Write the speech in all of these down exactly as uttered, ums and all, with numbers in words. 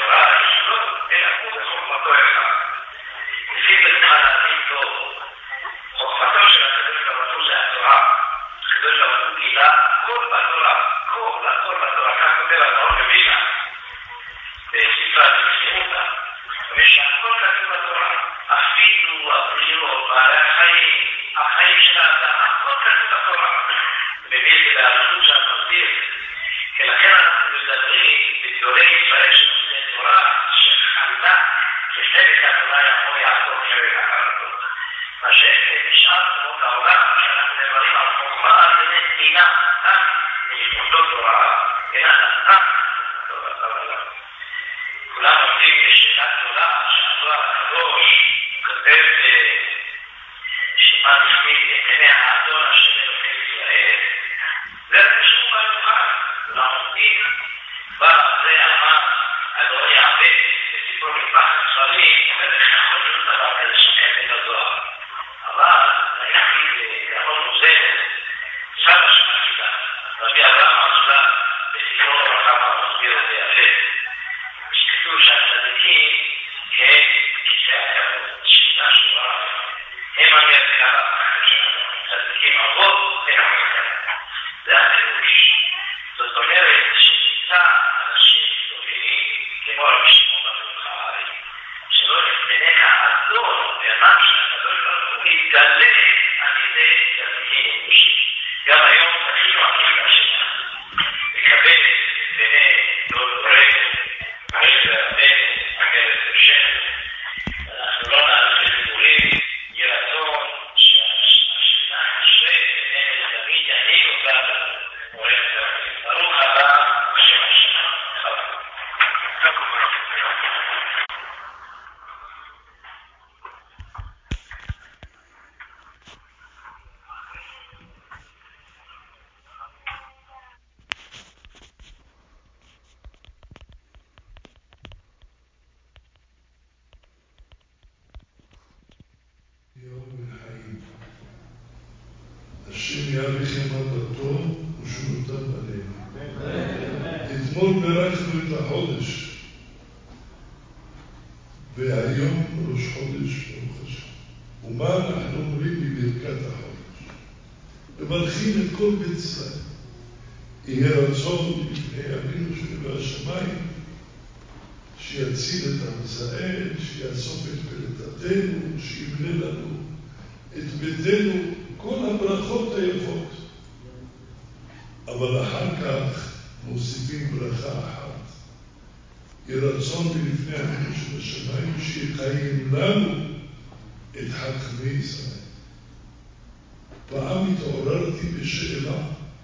התורה היסודות, אלא הוא בחוכמתו אחד. לפי מבחן להבין טוב, חוכמתו של הקדוש ברוך הוא זה התורה. הקדוש ברוך הוא גילה כל בתורה, כל הכל בתורה, כך כותב הגאון מווילנה, בספרה בצניעותא, ושהכל כתוב בתורה, אפילו הבריאות, בעלי החיים, החיים של האדם, הכל כתוב בתורה. מביא את זה באריכות שם מסביר, כי לכן אנחנו מדברים בגדולי ישראל שלומדי תורה, שחלה כחלק התורה יעמו יעקב חלק החלטות. מה שנשאר תמות העולם, שאנחנו מדברים על חוכמה, זה נתינה, נתן מיוחדות תורה, אלא נתן תורה. כולם עומדים בשאלה גדולה, שהזוהר הקדוש כותב שמה נפניד את עיני האדון השם אלוקי ישראל, זה רשום במיוחד, כולם עומדים, בא זה אמר, אדון יעבד, בסיפור מפחד ספרים, אומר איך יכולים דבר כזה שקט את הזוהר. אבל ראיתי בגאון מוזמן, סבא של הקהילה, רבי אברהם אזולאי, בסיפור אור החמה, מסביר את זה יפה. שכתוב שהצדיקים הם כיסא הכבוד, שליטה שורה, הם המרכבה, צדיקים אבות הם המרכבה. זה הפירוש. זאת אומרת שנמצא אנשים גדולים, כמו רבי שמעון בר יוחאי, שלא לפניך האדון והענן של הקדוש ברוך הוא מתגלה על ידי צדיקים אנושיים. גם היום זכינו הקהילה שלנו, לקבל בני דור דורנו, ערך ורבנו, הגרת ראשנו, ואנחנו לא נעריך לדיבורים, יהיה רצון שהשכינה תשרה בינינו תמיד ינהיג אותנו, ערך ורבנו. ברוך הבא בשם השם. השם יאריכם עד לתום ושנותם עלינו. אתמול בירכנו את החודש, והיום ראש חודש ברוך השם. ומה אנחנו אומרים בברכת החודש? מברכים את כל בית ישראל. יהיה רצון לפני אבינו שבשמיים, שיציל את עם ישראל, שיאסוף את פלטתנו, שיבנה לנו את ביתנו, כל הברכות היפות. אבל אחר כך מוסיפים ברכה אחת. יהיה רצון לפני אבינו שבשמיים, שיחיים לנו את חכמי ישראל. פעם התעוררתי בשאלה,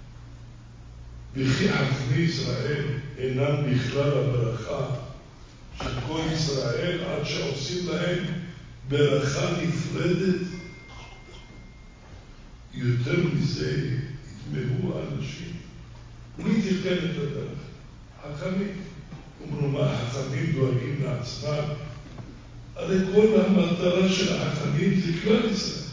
וכי חכמי ישראל אינם בכלל הברכה של כל ישראל, עד שעושים להם ברכה נפרדת? יותר מזה יתמהו האנשים. מי תיתן את הדרך? חכמים. אמרו מה, החכמים דואגים לעצמם? הרי כל המטרה של החכמים זה כלל ישראל.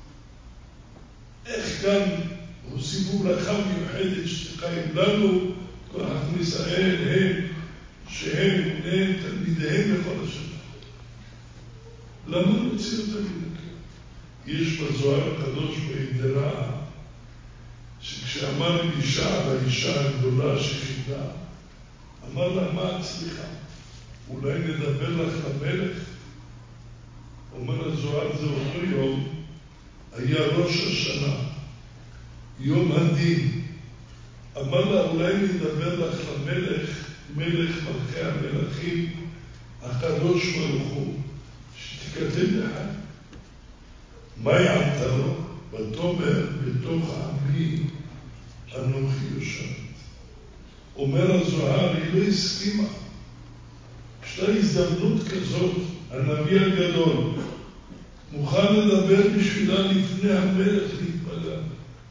איך כאן הוסיפו ברכה מיוחדת שתחיים לנו כל חכמי ישראל הם שהם בני תלמידיהם לכל השנה? למה נוציא אותם מן הכלל? יש בזוהר הקדוש בהגדרה שכשאמר אלישע והאישה הגדולה שחידה, אמר לה, מה הצליחה? אולי נדבר לך למלך? אומר הזוהר, זה אותו יום היה ראש השנה, יום הדין. אמר לה, אולי נדבר לך למלך, מלך מלכי המלכים, הקדוש ברוך הוא, שתכתב לך. מה יענת לו? ותאמר בתוך עמי אנוכי יושבת. אומר הזוהר, היא לא הסכימה. ישנה הזדמנות כזאת, הנביא הגדול מוכן לדבר בשבילה לפני המלך להתפלל.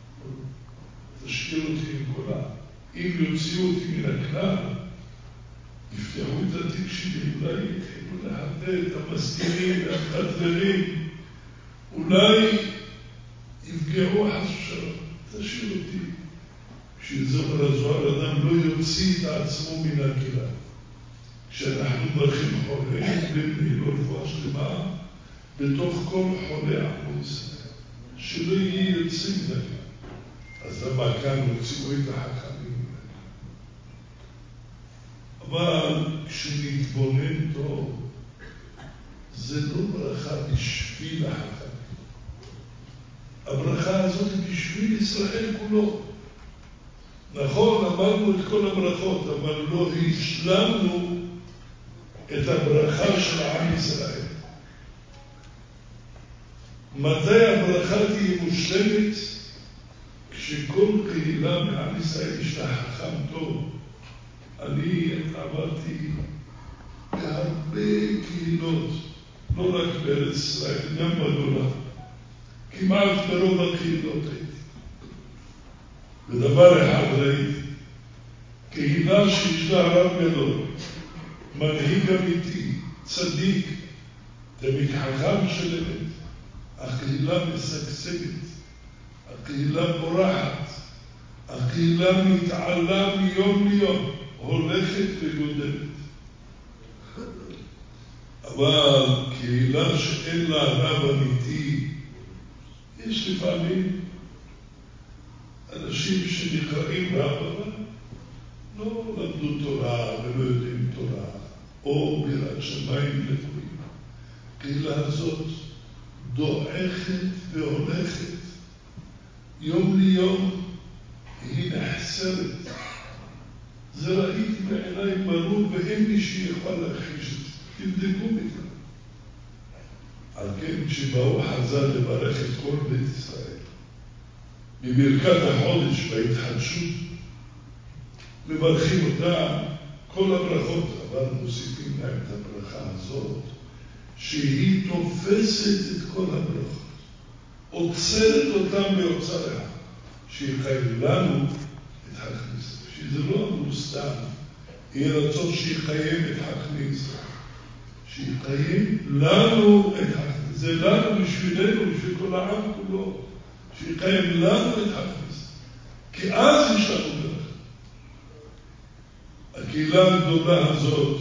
תשאיר אותי עם קולה. אם יוציאו אותי מן הכלל, יפתחו את התיק שלי, אולי יתחילו להדד את המסתירים והמחדרים, אולי יפגעו חס ושלום. תשאיר אותי. בשביל זה אומר הזוהר, אדם לא יוציא את עצמו מן הכלל. כשאנחנו מברכים חולים, בלי לו רפואה שלמה, בתוך כל חולי עמו ישראל, שלא יהיה יוצאים דקה. אז למה כאן הוציאו את החכמים? אבל כשנתבונן טוב, זה לא ברכה בשביל החכמים. הברכה הזאת היא בשביל ישראל כולו. נכון, אמרנו את כל הברכות, אבל לא השלמנו את הברכה של עם ישראל. מתי הברכה תהיה מושלמת? כשכל קהילה מעם ישראל יש לה חכם טוב. אני עברתי בהרבה קהילות, לא רק בארץ ישראל, גם בגולה. כמעט ברוב הקהילות הייתי. ודבר אחד ראיתי, קהילה שיש לה רב גדול, מנהיג אמיתי, צדיק, תמיד חכם של אמת, הקהילה משגשגת, הקהילה בורחת, הקהילה מתעלה מיום ליום, הולכת וגודלת. אבל קהילה שאין לה רב אמיתי, יש לפעמים אנשים שנקראים רב, אבל לא למדו תורה ולא יודעים תורה, או ביראת שמיים לקויים. הקהילה הזאת דועכת והולכת. יום ליום היא נחסרת. זה ראיתי בעיניים ברור, ואין מי שיכול להכחיש את זה. תבדקו מכאן. על כן, כשבאו חז"ל לברך את כל בית ישראל, בברכת החודש בהתחדשות, מברכים אותם כל הברכות, אבל מוסיפים להם את הברכה הזאת, שהיא תופסת את כל הברכות, עוצרת אותם באוצריה, שהיא חייב לנו את הכניסה, שזה לא אמרו סתם, יהיה רצון שהיא חייב את הכניסה, שהיא חייב לנו את הכניסה, זה לנו בשבילנו, בשביל כל העם כולו, שיקיים לנו את הכניסה, כי אז יש לנו ברכה. הקהילה הגדולה הזאת,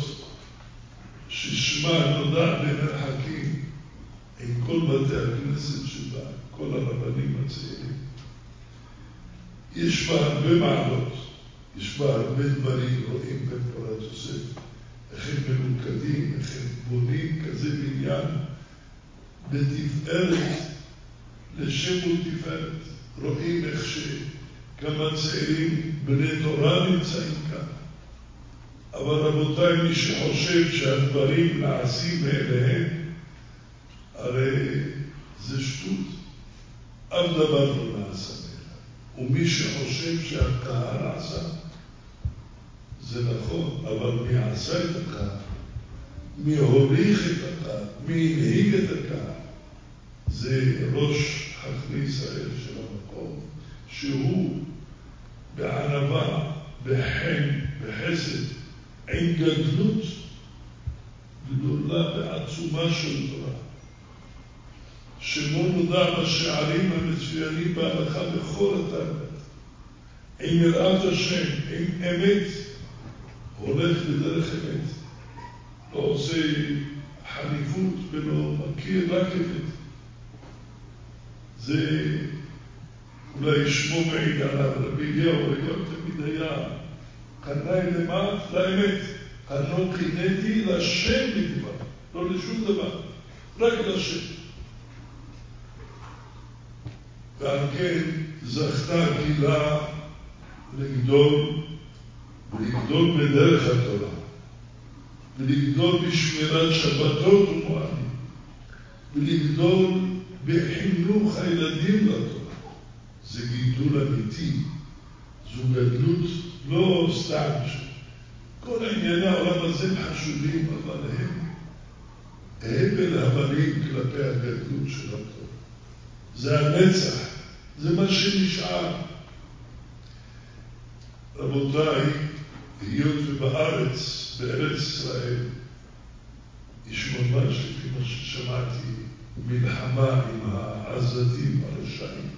ששמה נודע במרחקים, עם כל בתי הכנסת שבה, כל הרבנים הצעירים, יש בה הרבה מעלות, יש בה הרבה דברים, רואים בפורת יוסף, איך הם מלוכדים, איך הם בונים כזה בניין, בתפארת, לשם ותפארת. רואים איך שכמה צעירים בני תורה נמצאים כאן. אבל רבותיי, מי שחושב שהדברים נעשים מאליהם, הרי זה שטות. אף דבר לא נעשה מאליהם. ומי שחושב שהקהל עשה, זה נכון, אבל מי עשה את הקהל? מי הוליך את הקהל? מי הנהיג את הקהל? זה ראש חכמי ישראל של המקום, שהוא בענווה, בחן, בחסד, עם גדלות גדולה בעצומה של תורה, שמו נודע בשערים המצוינים בהלכה בכל התרבות, עם יראת השם, עם אמת, הולך בדרך אמת, לא עושה חניפות ולא מכיר רק אמת. זה אולי שמו מעיד עליו, רבי אליהו אליהו תמיד היה קנאי למעט לאמת, קנו קינאתי לשם בלבד, לא לשום דבר, רק לשם. ועל כן זכתה הקהילה לגדול, ולגדול בדרך התורה, ולגדול בשמירת שבתות ומועדים, ולגדול בחינוך הילדים לתורה. זה גידול אמיתי, זו גדלות לא סתם. כל ענייני העולם הזה הם חשובים, אבל הם הבל הבלים כלפי הגדלות של התורה. זה הנצח, זה מה שנשאר. רבותיי, היות ובארץ, בארץ ישראל, יש ממש לפי מה ששמעתי, מלחמה עם העזתים הרשעים.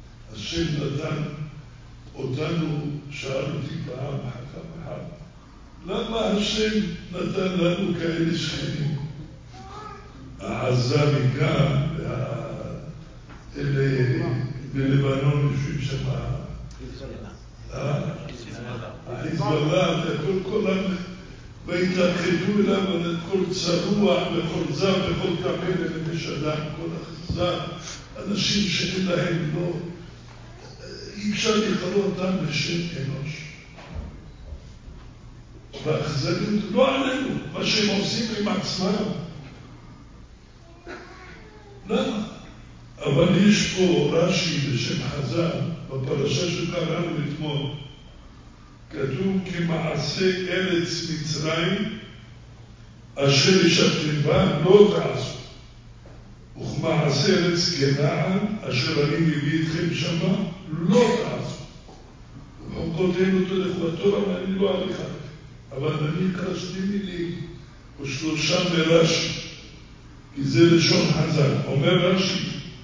השם נתן אותנו, שאל אותי פעם חכם אחד, למה השם נתן לנו כאלה שכנים? העזה מכאן, אלה בלבנון יושבים שם, החיזבאללה, כל העם, והתלכדו אליו כל צרוע וכל זר וכל כמל לנפש אדם, כל אכזר, אנשים שאין להם לא, אי אפשר לקרוא אותם בשם אנוש. והאכזריות לא עלינו, מה שהם עושים עם עצמם. למה? אבל יש פה רש"י בשם חז"ל, בפרשה שקראנו אתמול, כתוב כמעשה ארץ מצרים, אשר ישבתם בה לא תעשו. וכמעשה ארץ כנען, אשר אני מביא אתכם שמה, לא תעשו. וחוקותינו תלכו התורה, ואני לא אליך. אבל אני אקרא שתי מילים, או שלושה מרש"י, כי זה לשון חז"ל. אומר רש"י,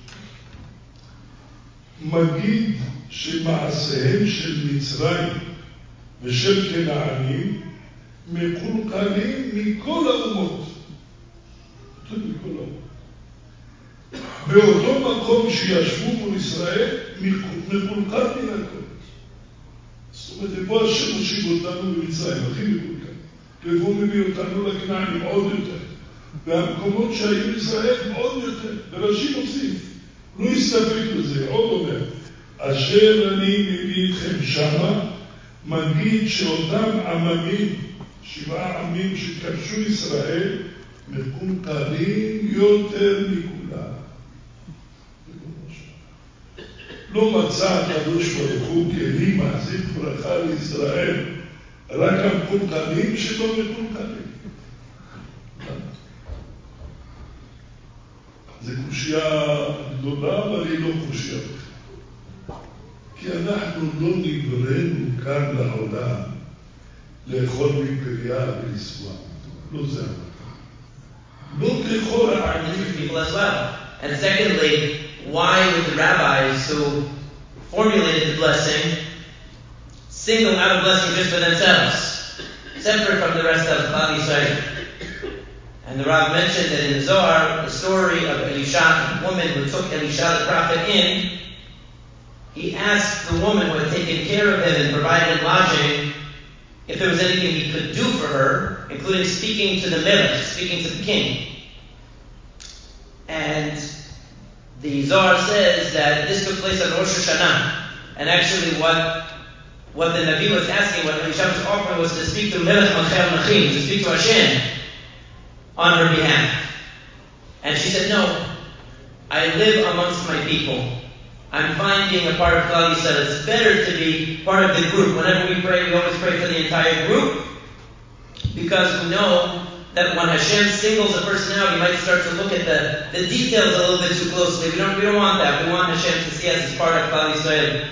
מגיד שמעשיהם של מצרים ושל כנענים מקולקלים מכל האומות. מכל האומות. באותו מקום שישבו מול ישראל, מקולקל מן הכל. זאת אומרת, איפה השם מושיב אותנו במצרים, הכי מקולקל. ואיפה מביא אותנו לכנענים עוד יותר. והמקומות שהיו ישראל עוד יותר. ורש"י מוסיף, לא יסתפק בזה, עוד אומר, אשר אני מביא אתכם שמה, מגיד שאותם עממים, שבעה עמים שכבשו ישראל, מקולקלים יותר מכולם. לא מצא הקדוש ברוך הוא כלים מחזיק ברכה לישראל, רק המקולקלים שלא מקולקלים. זו קושיה גדולה, אבל היא לא קושיה. כי אנחנו לא נבראנו כאן לעולם לאכול מפריה ולשבוע. לא זה המטרה. לא לאכול העניים. And secondly, why would the rabbis who formulated the blessing single out a blessing just for themselves, separate from the rest of Klal Yisrael? And the Rav mentioned that in the Zohar, the story of Elisha, the woman who took Elisha the prophet in, he asked the woman who had taken care of him and provided him lodging if there was anything he could do for her, including speaking to the Melech, speaking to the king. And the Zohar says that this took place on Rosh Hashanah. And actually what, what the Navi was asking, what Elisha was offering, was to speak to Melech Malchei Malachim, to speak to Hashem on her behalf. And she said, no, I live amongst my people. I'm finding a part of Klal Yisrael. It's better to be part of the group. Whenever we pray, we always pray for the entire group, because we know that when Hashem singles a person out, he might start to look at the, the details a little bit too closely. We don't, we don't want that. We want Hashem to see us as part of Klal Yisrael.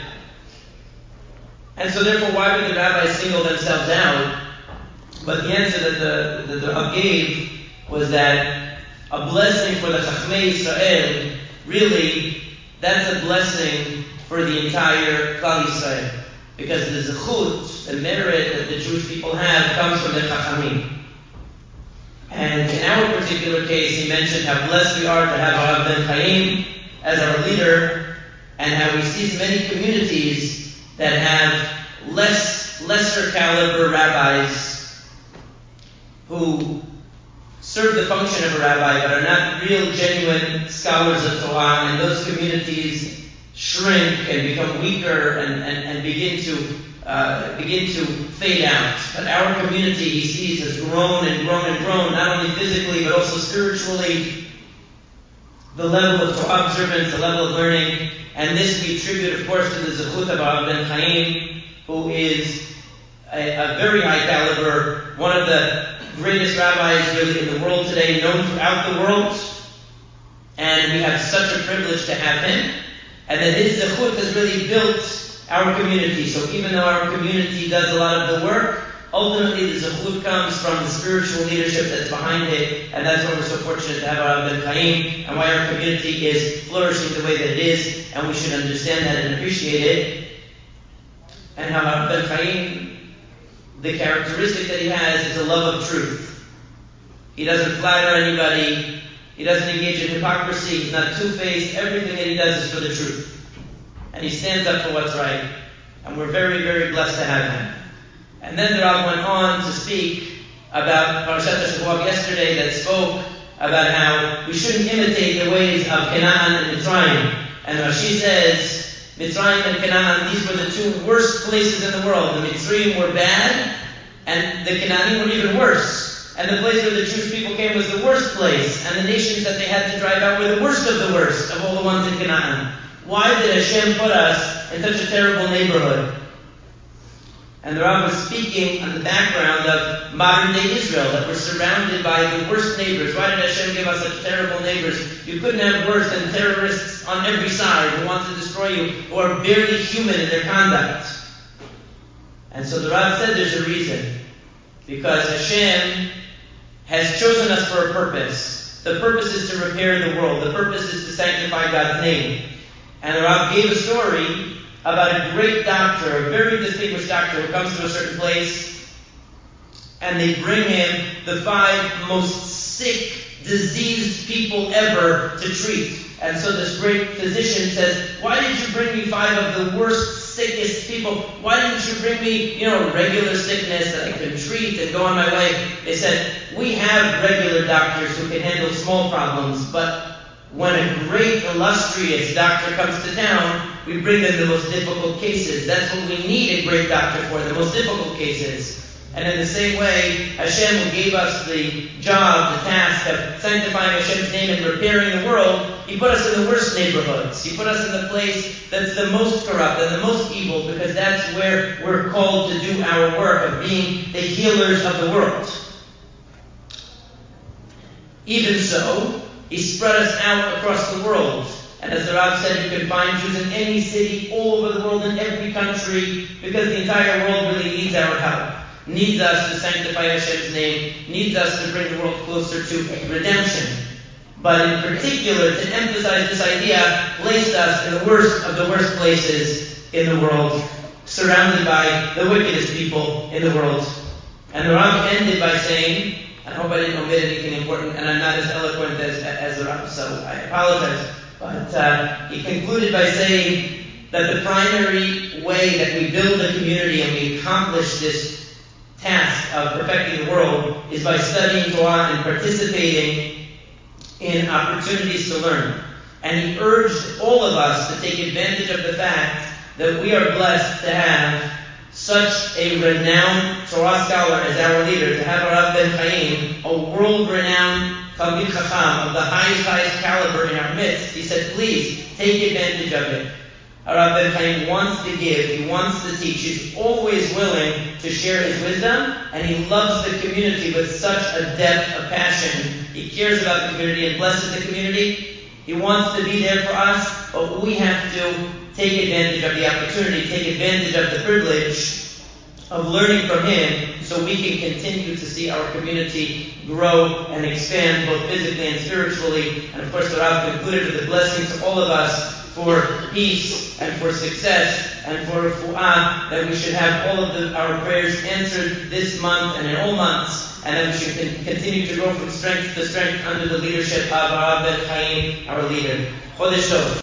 And so therefore, why would the rabbis single themselves out? But the answer that the, that the Rav gave was that a blessing for the Chachmei Yisrael, really, that's a blessing for the entire Klal Yisrael. Because the zechut, the merit that the Jewish people have, comes from the Chachamim. And in our particular case, he mentioned how blessed we are to have Rav Ben Chaim as our leader, and how he sees many communities that have less, lesser caliber rabbis who serve the function of a rabbi but are not real, genuine scholars of Torah, and those communities shrink and become weaker and, and, and begin to uh, begin to fade out. But our community, he sees, has grown and grown and grown, not only physically but also spiritually. The level of Torah observance, the level of learning, and this we attribute, of course, to the zechut of Rav Ben Chaim, who is a, a very high caliber, one of the greatest rabbis really in the world today, known throughout the world. And we have such a privilege to have him. And that his zechut has really built our community. So even though our community does a lot of the work, ultimately the zechut comes from the spiritual leadership that's behind it. And that's why we're so fortunate to have Rav Ben Chaim, and why our community is flourishing the way that it is. And we should understand that and appreciate it. And how Rav Ben Chaim the characteristic that he has is a love of truth. He doesn't flatter anybody. He doesn't engage in hypocrisy. He's not two-faced. Everything that he does is for the truth. And he stands up for what's right. And we're very, very blessed to have him. And then the Rav went on to speak about Parashat HaShavuot yesterday that spoke about how we shouldn't imitate the ways of Canaan and Mitzrayim. And Rashi says, Mitzrayim and Canaan, these were the two worst places in the world. The Mitzrayim were bad, and the Canaanim were even worse. And the place where the Jewish people came was the worst place. And the nations that they had to drive out were the worst of the worst of all the ones in Canaan. Why did Hashem put us in such a terrible neighborhood? And the Rav was speaking on the background of modern-day Israel, that we're surrounded by the worst neighbors. Why did Hashem give us such terrible neighbors? You couldn't have worse than terrorists on every side who want to destroy you, who are barely human in their conduct. And so the Rav said there's a reason. Because Hashem has chosen us for a purpose. The purpose is to repair the world. The purpose is to sanctify God's name. And the Rav gave a story about a great doctor, a very distinguished doctor who comes to a certain place, and they bring him the five most sick, diseased people ever to treat. And so this great physician says, why did you bring me five of the worst, sickest people? Why didn't you bring me, you know, regular sickness that I can treat and go on my way? They said, we have regular doctors who can handle small problems, but when a great, illustrious doctor comes to town, we bring them the most difficult cases. That's what we need a great doctor for, the most difficult cases. And in the same way, Hashem, who gave us the job, the task of sanctifying Hashem's name and repairing the world, He put us in the worst neighborhoods. He put us in the place that's the most corrupt and the most evil, because that's where we're called to do our work of being the healers of the world. Even so, He spread us out across the world. And as the Rav said, you can find Jews in any city, all over the world, in every country, because the entire world really needs our help. Needs us to sanctify Hashem's name, needs us to bring the world closer to redemption. But in particular, to emphasize this idea, placed us in the worst of the worst places in the world, surrounded by the wickedest people in the world. And the Rav ended by saying, I hope I didn't omit anything important, and I'm not as eloquent as, as the Rav, so I apologize. But uh, he concluded by saying that the primary way that we build a community and we accomplish this task of perfecting the world is by studying Torah and participating in opportunities to learn. And he urged all of us to take advantage of the fact that we are blessed to have such a renowned Torah scholar as our leader, to have Rav Ben Chaim, a world-renowned Talmid Chacham of the highest, highest caliber in our midst. He said, please, take advantage of it. Rav Ben Chaim wants to give, he wants to teach, he's always willing to share his wisdom, and he loves the community with such a depth of passion. He cares about the community and blesses the community. He wants to be there for us, but we have to take advantage of the opportunity, take advantage of the privilege of learning from him, so we can continue to see our community grow and expand both physically and spiritually. And of course, the Rav concluded with a blessing to all of us for peace and for success and for refuah, that we should have all of the, our prayers answered this month and in all months, and that we should con- continue to grow from strength to strength under the leadership of Rav Ben Chaim, our leader. Chodesh Tov.